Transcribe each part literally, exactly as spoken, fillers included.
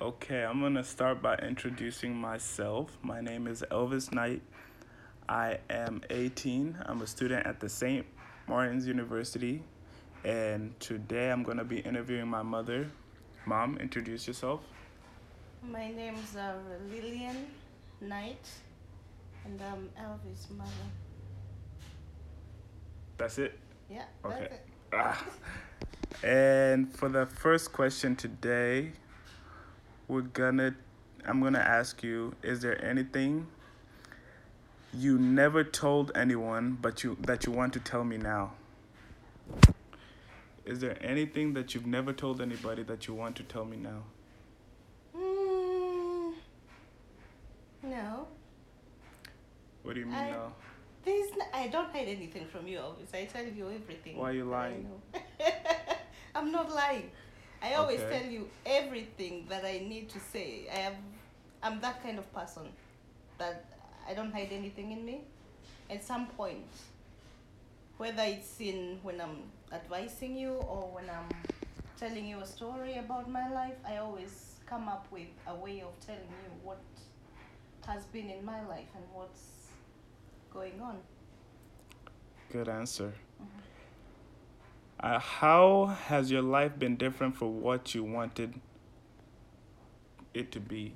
Okay, I'm gonna start by introducing myself. My name is Elvis Knight. I am eighteen. I'm a student at the Saint Martin's University, and today I'm gonna be interviewing my mother. Mom, introduce yourself. My name's uh, Lillian Knight, and I'm Elvis' mother. That's it? Yeah, Okay. that's it. Ah. And for the first question today, we're gonna I'm gonna ask you, is there anything you never told anyone but you that you want to tell me now? Is there anything that you've never told anybody that you want to tell me now? Mm, no, What do you mean I no? there's n- I don't hide anything from you. Elvis. I tell you everything Why are you that I lying? know. I'm not lying. I always Okay. tell you everything that I need to say. I have, I'm that kind of person that I don't hide anything in me. At some point, whether it's in when I'm advising you or when I'm telling you a story about my life, I always come up with a way of telling you what has been in my life and what's going on. Good answer. Mhm. Uh, how has your life been different for what you wanted it to be?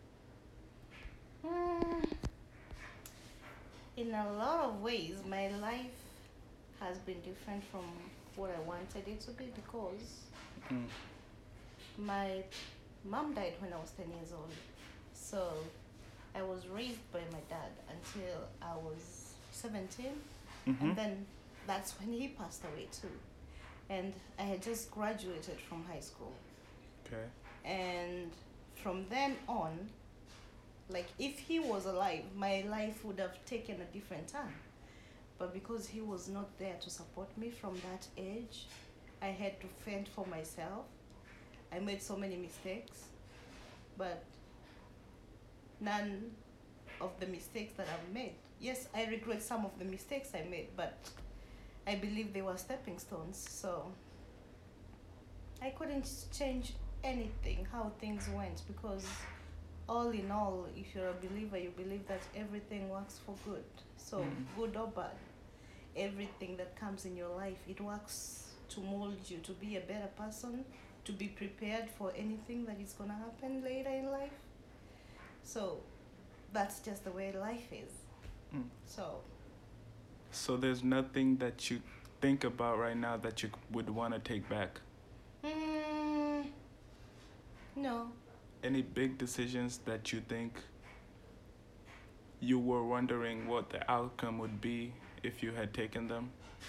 Mm, in a lot of ways, my life has been different from what I wanted it to be because Mm. my mom died when I was ten years old. So I was raised by my dad until I was seventeen. Mm-hmm. And then that's when he passed away too. And I had just graduated from high school. Okay. And from then on, like if he was alive, my life would have taken a different turn. But because he was not there to support me from that age, I had to fend for myself. I made so many mistakes, but none of the mistakes that I've made. Yes, I regret some of the mistakes I made, but I believe they were stepping stones. So I couldn't change anything, how things went, because all in all, if you're a believer, you believe that everything works for good. So, Mm. good or bad, everything that comes in your life, it works to mold you to be a better person, to be prepared for anything that is going to happen later in life. So, that's just the way life is. Mm. So, So there's nothing that you think about right now that you would want to take back? mm, no. Any big decisions that you think you were wondering what the outcome would be if you had taken them?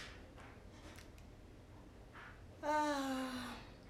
Uh,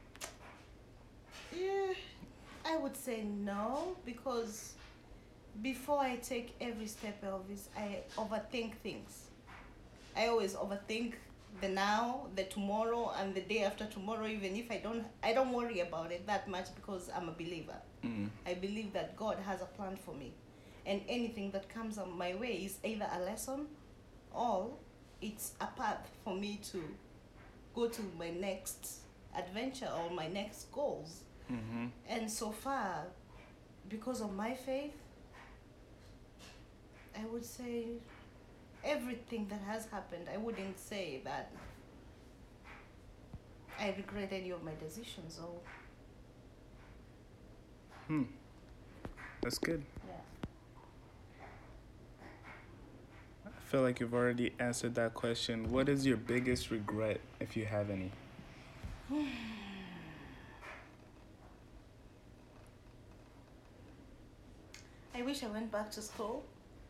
yeah, I would say no because before I take every step, Elvis, I overthink things. I always overthink the now, the tomorrow, and the day after tomorrow. Even if I don't, I don't worry about it that much because I'm a believer. Mm. I believe that God has a plan for me, and anything that comes on my way is either a lesson, or it's a path for me to go to my next adventure or my next goals. Mm-hmm. And so far, because of my faith, I would say everything that has happened, I wouldn't say that I regret any of my decisions. Or Hmm. That's good. yeah. I feel like you've already answered that question. What is your biggest regret, if you have any? I wish I went back to school.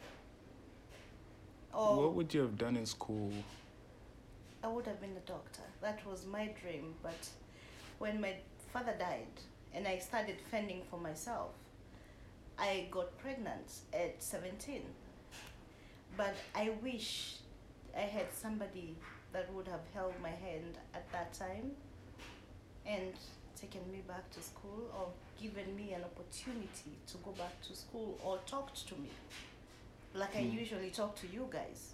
What Or would you have done in school? I would have been a doctor. That was my dream. But when my father died and I started fending for myself, I got pregnant at seventeen. But I wish I had somebody that would have held my hand at that time and taken me back to school or given me an opportunity to go back to school or talked to me like I Hmm. usually talk to you guys.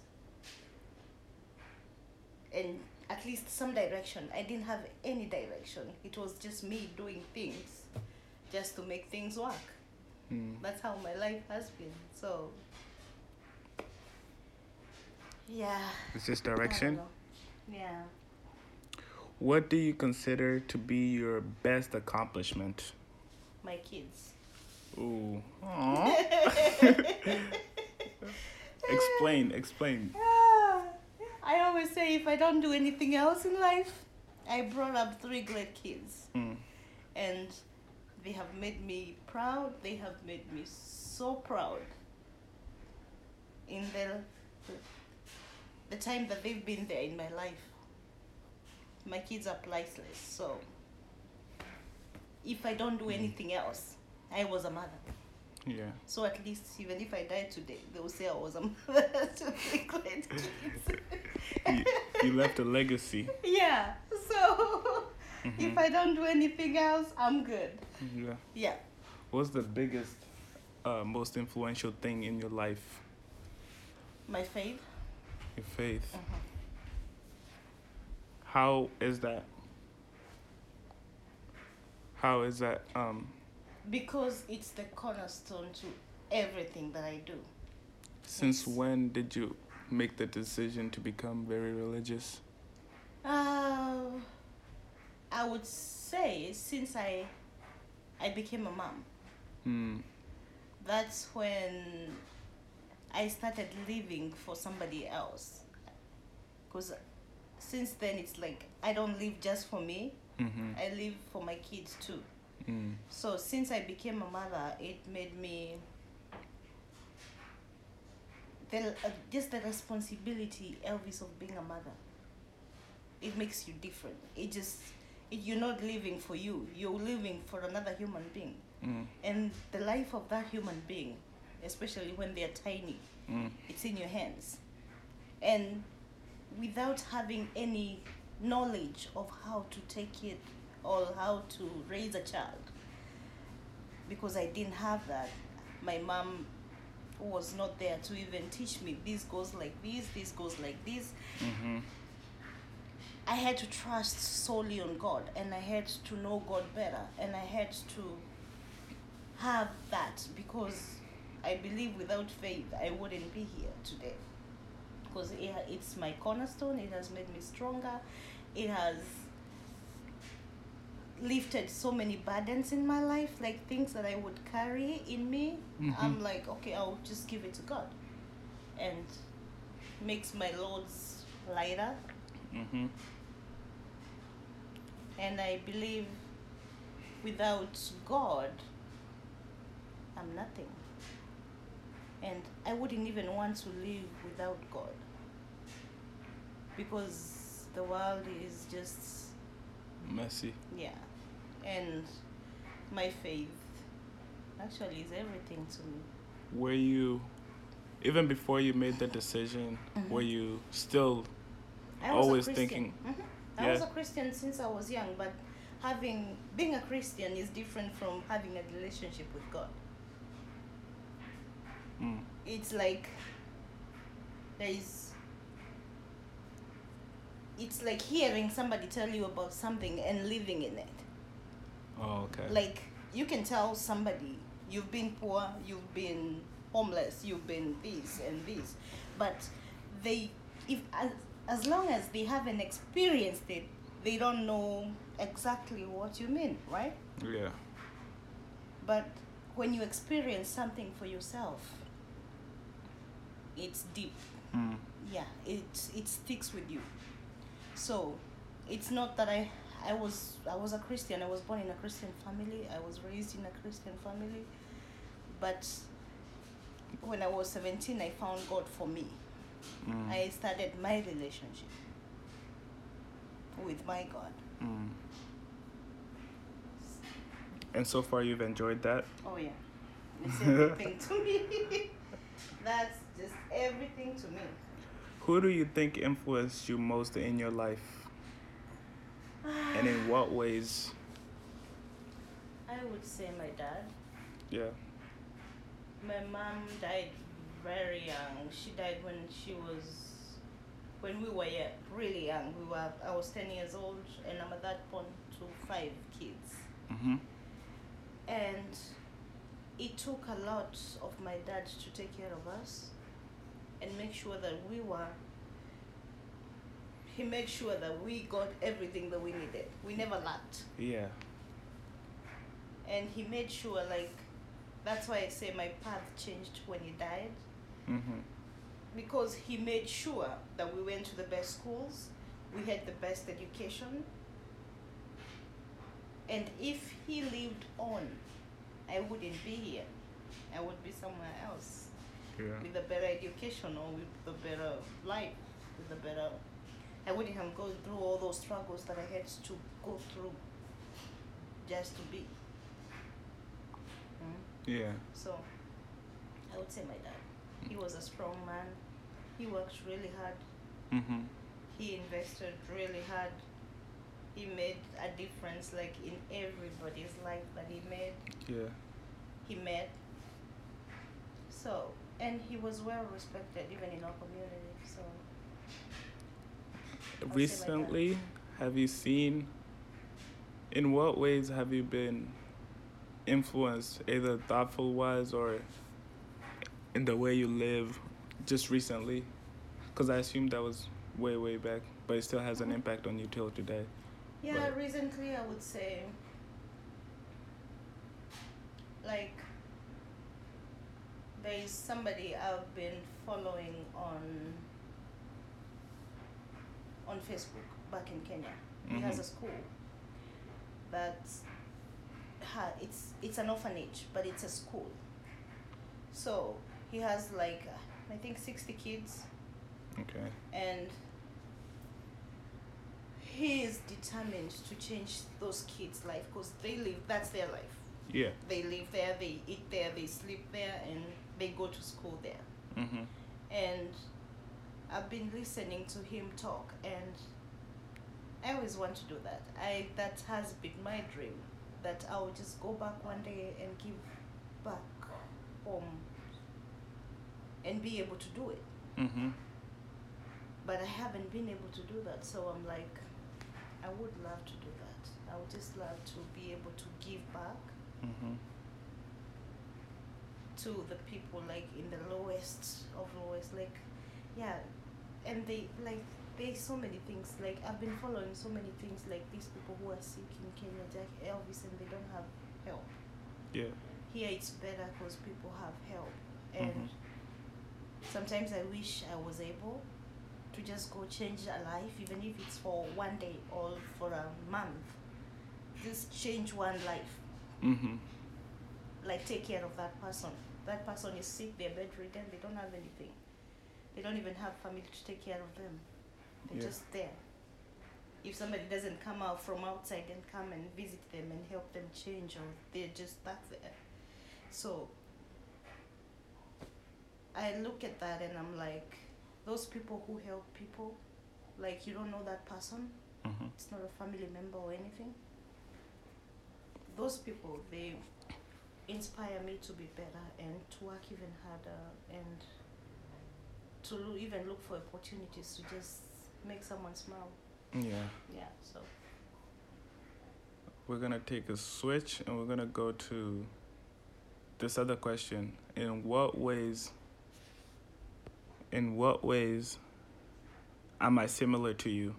And at least some direction. I didn't have any direction. It was just me doing things just to make things work. Mm. That's how my life has been. So, yeah. It's just I don't direction. know. Yeah. What do you consider to be your best accomplishment? My kids. Ooh. Aww. explain, explain. Ah, I always say if I don't do anything else in life, I brought up three great kids. Mm. And they have made me proud. They have made me so proud in the, the time that they've been there in my life. My kids are priceless. So if I don't do anything else, I was a mother. Yeah. So at least even if I die today, they will say I was a mother to three great kids. you, you left a legacy. Yeah. So Mhm. if I don't do anything else, I'm good. Yeah. Yeah. What's the biggest, uh, most influential thing in your life? My faith. Your faith. Uh-huh. How is that? How is that? Um, Because it's the cornerstone to everything that I do. since Yes. when did you make the decision to become very religious? Uh, I would say since I I became a mom, Hmm. that's when I started living for somebody else. Because since then it's like I don't live just for me. Mm-hmm. I live for my kids too. Mm. So since I became a mother, it made me the uh, just the responsibility, Elvis, of being a mother. It makes you different. It just it, you're not living for you. You're living for another human being, Mm. and the life of that human being, especially when they're tiny, Mm. it's in your hands, and without having any knowledge of how to take it or how to raise a child, because I didn't have that. My mom was not there to even teach me this goes like this, this goes like this. Mm-hmm. I had to trust solely on God, and I had to know God better, and I had to have that, because I believe without faith I wouldn't be here today, because it, it's my cornerstone. It has made me stronger. It has lifted so many burdens in my life, like things that I would carry in me. Mhm. I'm like, okay, I'll just give it to God, and makes my loads lighter. Mm-hmm. And I believe without God, I'm nothing. And I wouldn't even want to live without God, because the world is just, Messy. yeah. And my faith actually is everything to me. Were you, even before you made the decision, Mhm. were you still I was always a Christian. thinking? Mhm. I Yeah. was a Christian since I was young, but having being a Christian is different from having a relationship with God. Mm. It's like there is it's like hearing somebody tell you about something and living in it. Oh, okay. Like you can tell somebody you've been poor, you've been homeless, you've been this and this, but they if as, as long as they haven't experienced it, they don't know exactly what you mean, right? Yeah. But when you experience something for yourself, it's deep. Mm. Yeah, it it sticks with you. So it's not that I I was I was a Christian. I was born in a Christian family. I was raised in a Christian family. But when I was seventeen, I found God for me. Mm. I started my relationship with my God. Mm. And so far, you've enjoyed that? Oh yeah, it's everything to me. That's just everything to me. Who do you think influenced you most in your life? And in what ways? I would say my dad. Yeah. My mom died very young. She died when she was, when we were yeah, really young. We were. I was ten years old, and I'm at that point to five kids. Mm-hmm. And it took a lot of my dad to take care of us and make sure that we were, he made sure that we got everything that we needed. We never lacked. Yeah. And he made sure, like, that's why I say my path changed when he died. Mm-hmm. Because he made sure that we went to the best schools, we had the best education. And if he lived on, I wouldn't be here. I would be somewhere else. Yeah. With a better education or with a better life, with a better, I wouldn't have gone through all those struggles that I had to go through just to be. Mm? Yeah. So, I would say my dad. He was a strong man. He worked really hard. Mm-hmm. He invested really hard. He made a difference, like, in everybody's life that he made. Yeah. He met. So, and he was well respected even in our community. So, I'll say my dad. Recently, have you seen, in what ways have you been influenced, either thoughtful wise or in the way you live, just recently? Because I assume that was way, way back, but it still has an Mhm. impact on you till today. Yeah, Right. recently I would say, like, there is somebody I've been following on on Facebook back in Kenya. He has Mhm. a school that ha- it's it's an orphanage, but it's a school. So he has like I think sixty kids, Okay. and he is determined to change those kids' life because they live. That's their life. Yeah. They live there, they eat there, they sleep there, and they go to school there. Mm-hmm. And I've been listening to him talk, and I always want to do that. I that has been my dream, that I will just go back one day and give back home and be able to do it. Mm-hmm. But I haven't been able to do that, so I'm like, I would love to do that. I would just love to be able to give back Mm-hmm. to the people, like in the lowest of lowest, like, yeah. And they like there's so many things, like I've been following so many things, like these people who are sick in Kenya, Jack Elvis, and they don't have help. Yeah. Here it's better because people have help, and Mhm. sometimes I wish I was able to just go change a life, even if it's for one day or for a month. Just change one life. Mm-hmm. Like take care of that person. That person is sick, they're bedridden, they don't have anything. They don't even have family to take care of them. They're Yeah. just there. If somebody doesn't come out from outside and come and visit them and help them change, or they're just stuck there. So I look at that and I'm like, those people who help people, like you don't know that person, Mm-hmm. it's not a family member or anything. Those people, they inspire me to be better and to work even harder and to lo- even look for opportunities to just make someone smile. Yeah. Yeah, so. We're gonna take a switch and we're gonna go to this other question. In what ways in what ways am I similar to you?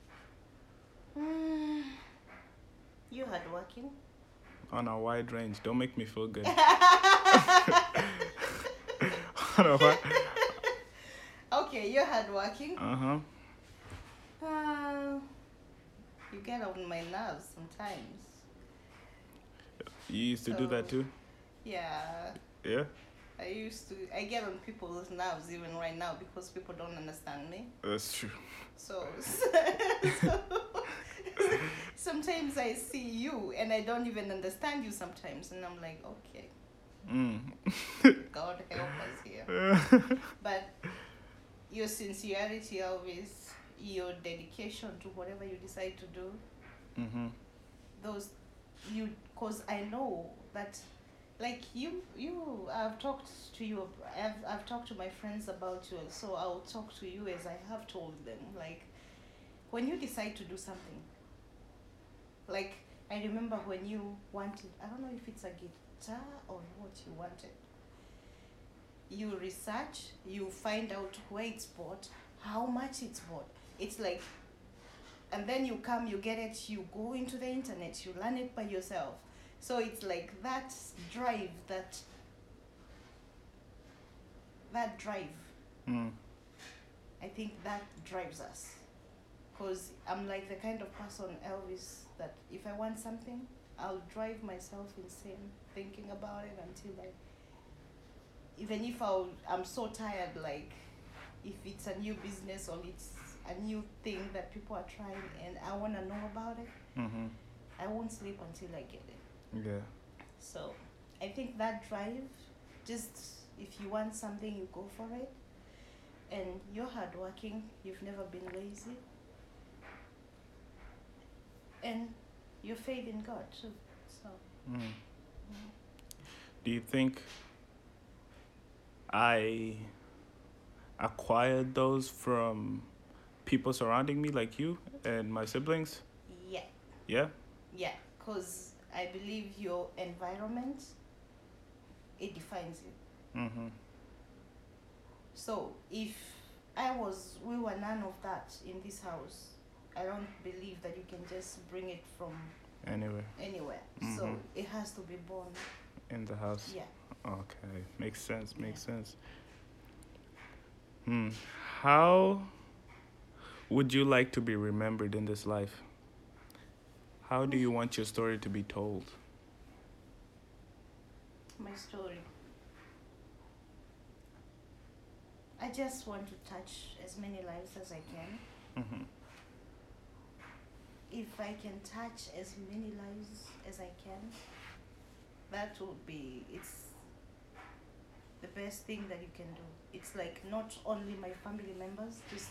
Mm, you hardworking. On a wide range. Don't make me feel good. On a wi- Okay, you're hardworking. uh-huh. Uh, you get on my nerves sometimes. You used to do that So- too? Yeah, Yeah? I used to. I get on people's nerves even right now because people don't understand me. That's true. So, so sometimes I see you and I don't even understand you sometimes, and I'm like, okay, Mm. God help us here. But your sincerity always, your dedication to whatever you decide to do, mm-hmm. those you, cause I know that, like you, you, I've talked to you, I've, I've talked to my friends about you, so I'll talk to you as I have told them, like, when you decide to do something, like, I remember when you wanted, I don't know if it's a guitar or what you wanted. You research, you find out where it's bought, how much it's bought. It's like, and then you come, you get it, you go into the internet, you learn it by yourself. So it's like that drive, that that drive. Mm. I think that drives us. Because I'm like the kind of person, Elvis, that if I want something, I'll drive myself insane thinking about it until I, even if I'll, I'm so tired, like if it's a new business or it's a new thing that people are trying and I want to know about it, Mm-hmm. I won't sleep until I get it. Yeah. So I think that drive, just if you want something, you go for it. And you're hardworking, you've never been lazy. And your faith in God too. So Mm. Do you think I acquired those from people surrounding me, like you and my siblings? yeah, Yeah. yeah, because I believe your environment, it defines you. Mm-hmm. So if I was, we were none of that in this house, I don't believe that you can just bring it from Anyway, anywhere. So Mhm. it has to be born. in the house. Yeah. Okay, makes sense. Makes Yeah. sense. Hmm. How would you like to be remembered in this life? How do you want your story to be told? My story. I just want to touch as many lives as I can. Mm-hmm. If I can touch as many lives as I can, that would be, it's the best thing that you can do. It's like not only my family members, just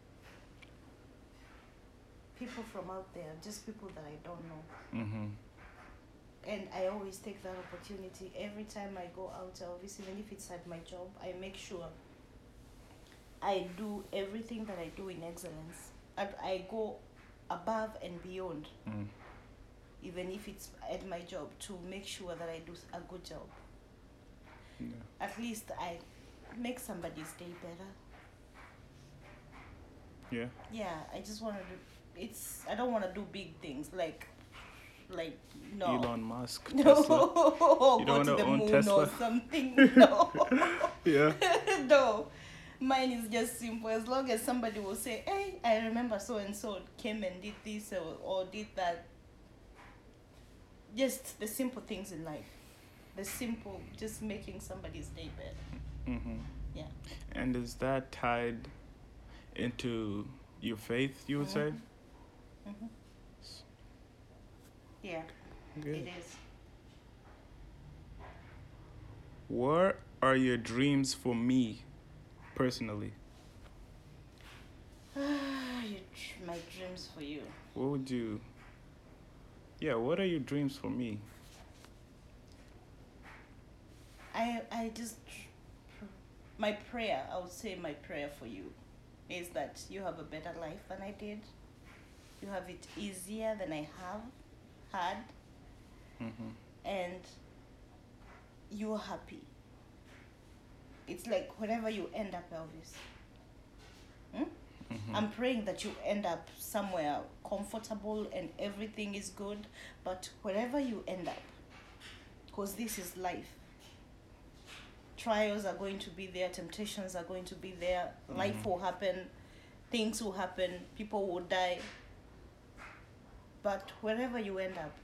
people from out there, just people that I don't know. Mm-hmm. And I always take that opportunity every time I go out, Elvis, even if it's at my job, I make sure I do everything that I do in excellence. And I go above and beyond, Mm. even if it's at my job, to make sure that I do a good job. Yeah. At least I make somebody's day better. Yeah. Yeah, I just want to do, it's, I don't want to do big things like, like, no. Elon Musk. No, Tesla. go You to don't the wanna own moon Tesla? or something. No. Yeah. No. Mine is just simple. As long as somebody will say, hey, I remember so and so came and did this or, or did that. Just the simple things in life. The simple, just making somebody's day better. Mm-hmm. Yeah. And is that tied into your faith, you would say? Mm-hmm. Yeah, Good. it is. What are your dreams for me, personally? Your dr- my dreams for you. What would you... Yeah, what are your dreams for me? I I just, my prayer, I would say my prayer for you is that you have a better life than I did. You have it easier than I have had, Mm-hmm. and you're happy. It's like wherever you end up, Elvis. Hmm? Mm-hmm. I'm praying that you end up somewhere comfortable and everything is good, but wherever you end up, because this is life. Trials are going to be there, temptations are going to be there, life Mhm. will happen, things will happen, people will die. But wherever you end up,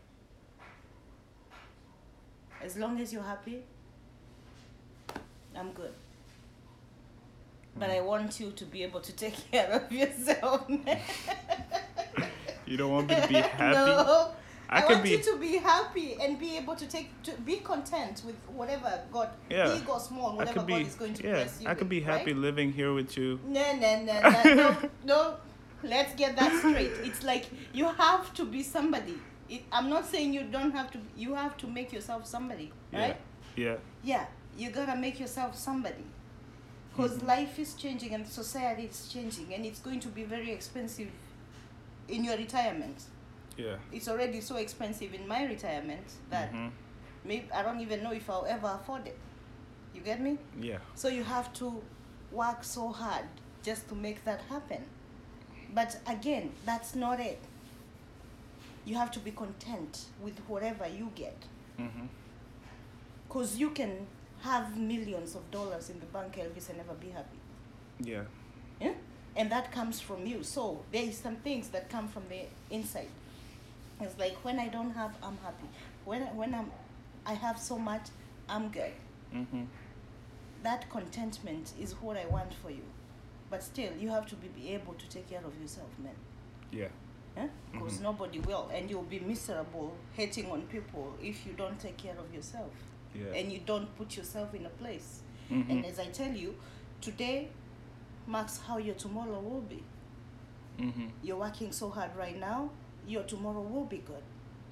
as long as you're happy, I'm good. But I want you to be able to take care of yourself. You don't want me to be happy? No. I I, could want be- you to be happy and be able to take to be content with whatever God, Yeah. big or small, I whatever could be, God is going to yeah, bless you I could with, be happy right? living here with you. No, no, no, no, no, no. Let's get that straight. It's like you have to be somebody. It, I'm not saying you don't have to. You have to make yourself somebody, right? Yeah. Yeah, you gotta make yourself somebody. Because Mhm. life is changing and society is changing, and it's going to be very expensive in your retirement. Yeah. It's already so expensive in my retirement that Mhm. maybe I don't even know if I'll ever afford it. You get me? Yeah. So you have to work so hard just to make that happen. But again, that's not it. You have to be content with whatever you get. Mhm. Because you can have millions of dollars in the bank, Elvis, and never be happy. Yeah. Yeah? And that comes from you. So there is some things that come from the inside. It's like when I don't have, I'm happy. When when I'm, I have so much, I'm good. Mhm. That contentment is what I want for you. But still, you have to be, be able to take care of yourself, man. Yeah. Because Mhm. nobody will, and you'll be miserable hating on people if you don't take care of yourself. Yeah. And you don't put yourself in a place. Mhm. And as I tell you, today marks how your tomorrow will be. Mhm. You're working so hard right now, your tomorrow will be good.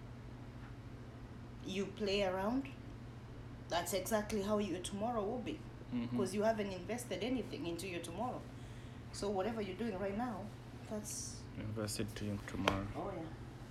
You play around, that's exactly how your tomorrow will be. Mhm. Because you haven't invested anything into your tomorrow. So whatever you're doing right now, that's, Invested to you tomorrow. oh yeah.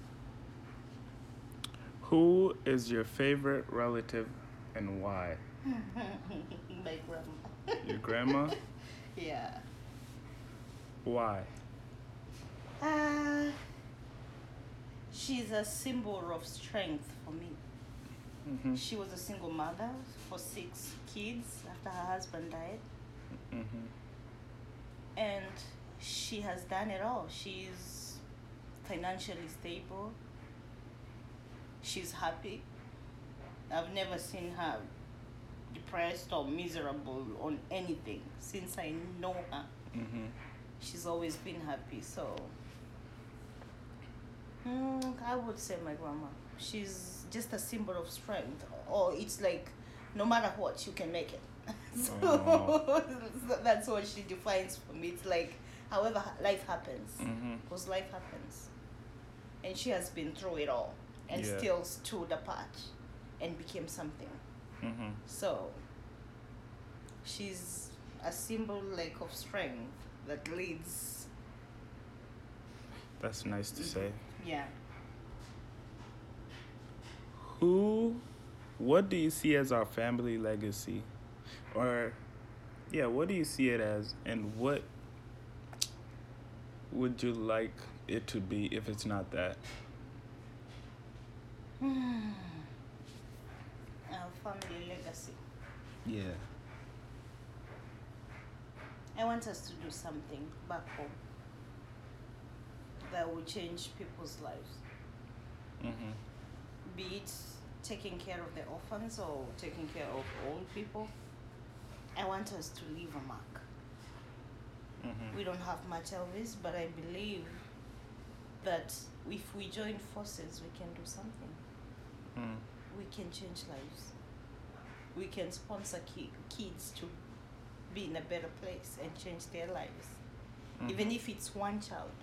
Who is your favorite relative and why? My grandma. Your grandma? Yeah. Why? Uh, she's a symbol of strength for me. Mhm. She was a single mother for six kids after her husband died. Mhm. And she has done it all. She's financially stable. She's happy. I've never seen her depressed or miserable on anything since I know her. Mhm. She's always been happy. So mm, I would say my grandma. She's just a symbol of strength. Or it's like no matter what, you can make it. So Oh. that's what she defines for me. It's like however life happens, Mhm. because life happens, and she has been through it all and Yeah. still stood apart and became something. Mhm. So she's a symbol like of strength that leads. That's nice to say. Yeah. Who, what do you see as our family legacy? Or, yeah, what do you see it as? And what would you like it to be if it's not that? Our family legacy. Yeah. I want us to do something back home that will change people's lives. Mhm. Be it taking care of the orphans or taking care of old people. I want us to leave a mark. Mhm. We don't have much Elvis, but I believe that if we join forces, we can do something. Mm. We can change lives. We can sponsor ki- kids to be in a better place and change their lives. Mhm. Even if it's one child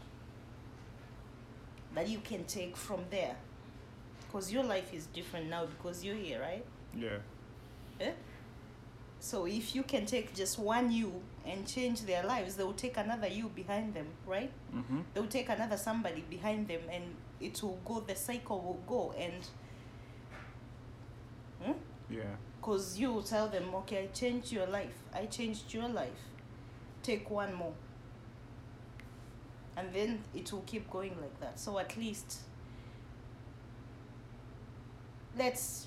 that you can take from there. Because your life is different now because you're here, right? Yeah. Eh? So if you can take just one you and change their lives, they will take another you behind them, right? Mhm. They will take another somebody behind them, and it will go, the cycle will go. And hmm? Yeah. Because you will tell them, okay, I changed your life. I changed your life. Take one more. And then it will keep going like that. So at least let's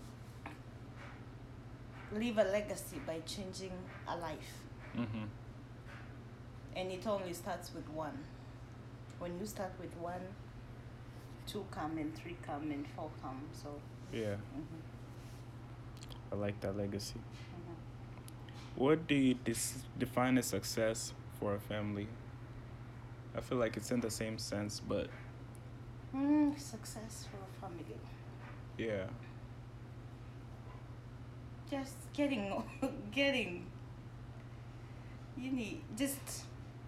leave a legacy by changing a life. Mhm. And it only starts with one. When you start with one, two come and three come and four come. So Yeah. mhm, I like that legacy. mhm. What do you dis- define as success for a family? I feel like it's in the same sense, but Mm, success for a family. yeah. Just getting, getting, you need, just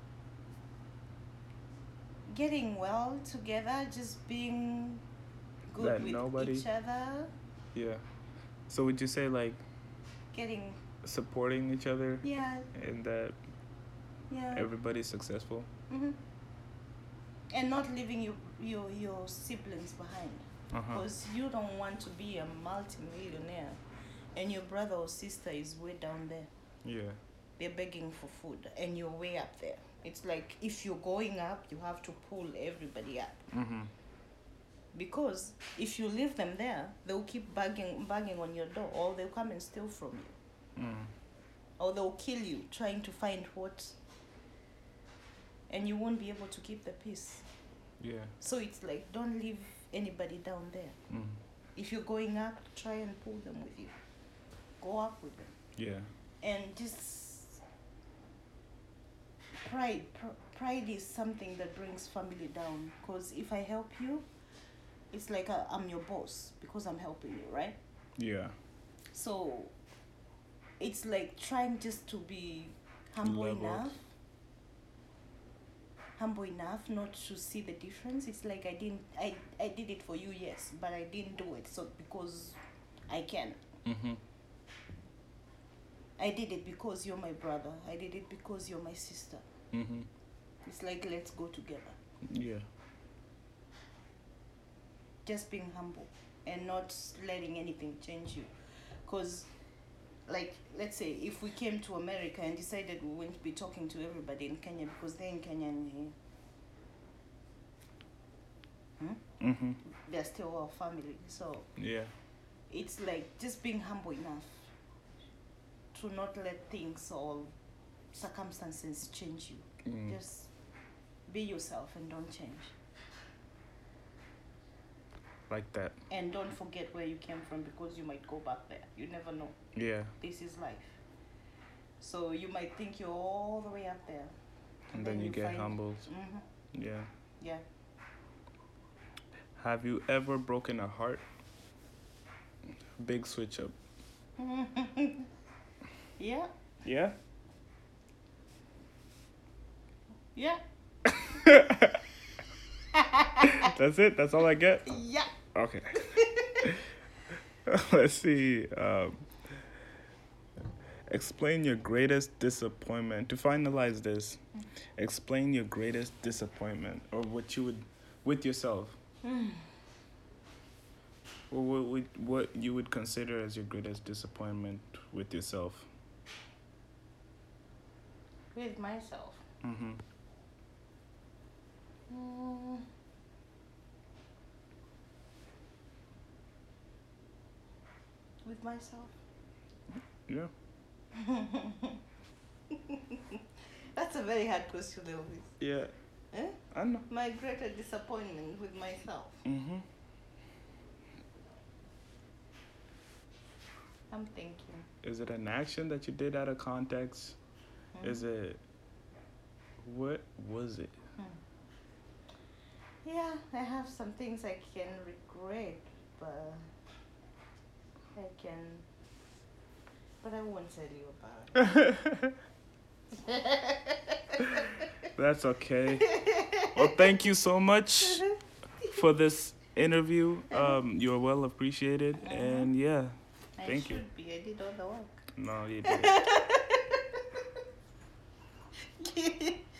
getting well together, just being good That with nobody- each other, Yeah. So would you say like getting, supporting each other yeah, and that yeah. everybody's successful? hmm And not leaving you your your siblings behind, Uh-huh. because you don't want to be a multi-millionaire and your brother or sister is way down there. Yeah. They're begging for food and you're way up there. It's like if you're going up, you have to pull everybody up. Mm-hmm. Because if you leave them there, they'll keep banging, banging on your door, or they'll come and steal from you. Mm. Or they'll kill you trying to find what, and you won't be able to keep the peace. Yeah. So it's like, don't leave anybody down there. Mm. If you're going up, try and pull them with you. Go up with them. Yeah. And just pride. Pr- pride is something that brings family down. Because if I help you, it's like i I'm your boss because I'm helping you, right? Yeah. So it's like trying just to be humble Leveled. enough. Humble enough not to see the difference. It's like I didn't I, I did it for you, yes, but I didn't do it so because I can. Mm-hmm. I did it because you're my brother. I did it because you're my sister. Mm-hmm. It's like, let's go together. Yeah. Just being humble and not letting anything change you. Because, like, let's say if we came to America and decided we wouldn't be talking to everybody in Kenya because they're in Kenya and hmm? Mm-hmm. they're still our family. So Yeah. it's like just being humble enough to not let things or circumstances change you. Mm. Just be yourself and don't change. Like that. And don't forget where you came from because you might go back there. You never know. Yeah. This is life. So you might think you're all the way up there. And then you get find- humbled. Mhm. Yeah. Yeah. Have you ever broken a heart? Big switch up. Yeah. Yeah? Yeah. That's it? That's all I get? Yeah. Okay. Let's see. Um, explain your greatest disappointment. To finalize this, explain your greatest disappointment or what you would, with yourself. Or what, would, what you would consider as your greatest disappointment with yourself. With myself. Mm-hmm. Mm. With myself. Yeah. That's a very hard question, Elvis. Yeah. Eh? I know. My greater disappointment with myself. Mm-hmm. I'm thinking. Is it an action that you did out of context? Hmm. Is it... What was it? Yeah, I have some things I can regret, but I can, but I won't tell you about it. That's okay. Well, thank you so much for this interview. Um, you're well appreciated, and yeah, I thank should you. be. I did all the work. No, you didn't.